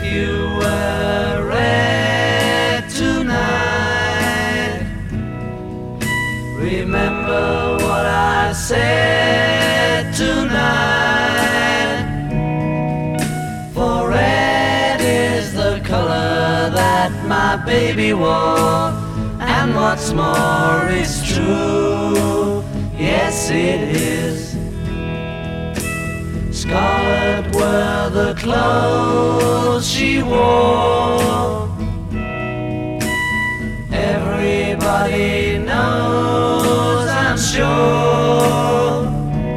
you were red tonight, remember what I said tonight. For red is the color that my baby wore, and what's more is true, yes it is. Scarlet were the clothes she wore. Everybody knows, I'm sure.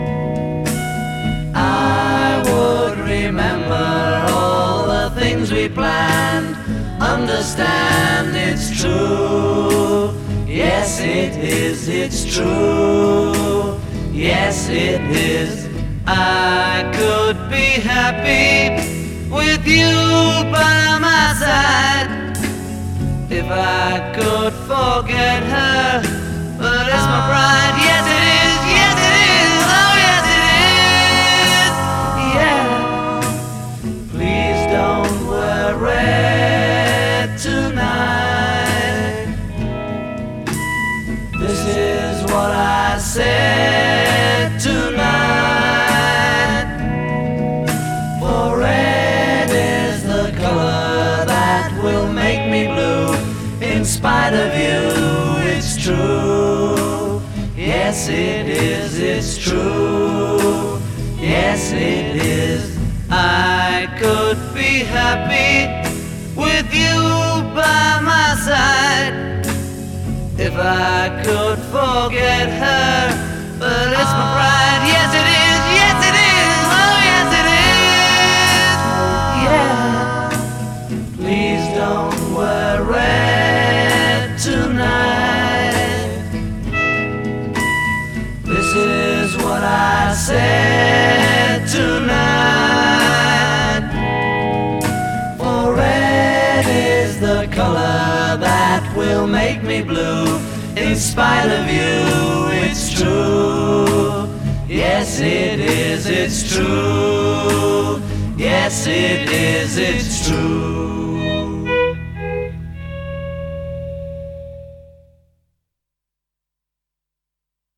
I would remember all the things we planned. Understand it's true. Yes it is, it's true. Yes it is. I could be happy with you by my side if I could forget her, but it's my pride. Yes it is, yes it is, oh yes it is, yeah. Please don't wear red tonight. This is what I said tonight. In spite of you, it's true. Yes it is, it's true. Yes it is. I could be happy with you by my side if I could forget her, but it's my pride. Yes it is, yes it is, oh yes it is, yeah. Please don't wear red tonight. This is what I said tonight. For red is the color that will make me blue. In spite of you, it's true. Yes it is, it's true. Yes it is, it's true.